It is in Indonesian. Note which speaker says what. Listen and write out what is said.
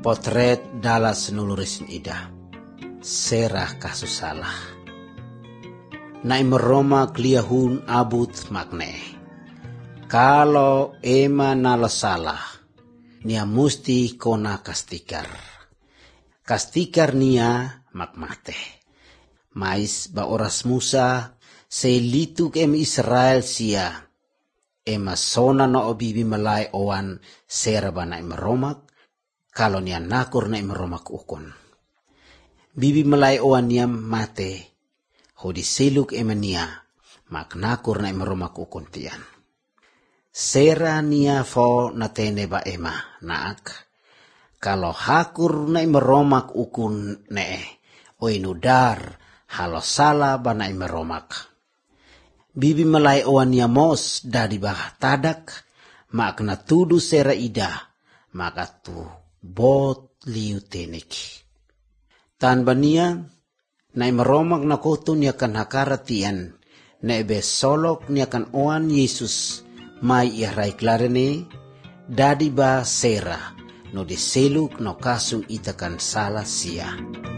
Speaker 1: Potret dalas nuluresin ida. Serah kasus salah. Na imeroma kliahun abut makne. Kalau ema nalo salah, nia musti kona kastikar. Kastikar nia makmate. Mais ba oras Musa selituk em Israel sia. Ema sona no obibi malai oan seraba na imeromak. Kalau nia nakur na imeromak ukun. Bibi malai oan nia mate. Hodi seluk ema nia. Mak nakur na imeromak ukun tian. Sera nia fo na tene ba ema naak. Kalau hakur na imeromak ukun ne. Oinudar halo salah ba na imeromak. Bibi malai oan nia mos dari bah tadak. Mak na tudu sera ida. Maka tu bot liu teneki. Tan bania na imeromak na kotun nia kan hakaratian. Na ebe solok nia kan oan Yesus. Mai ihrai klarene. Dadi ba sera. No diseluk no kasung itakan salah sia.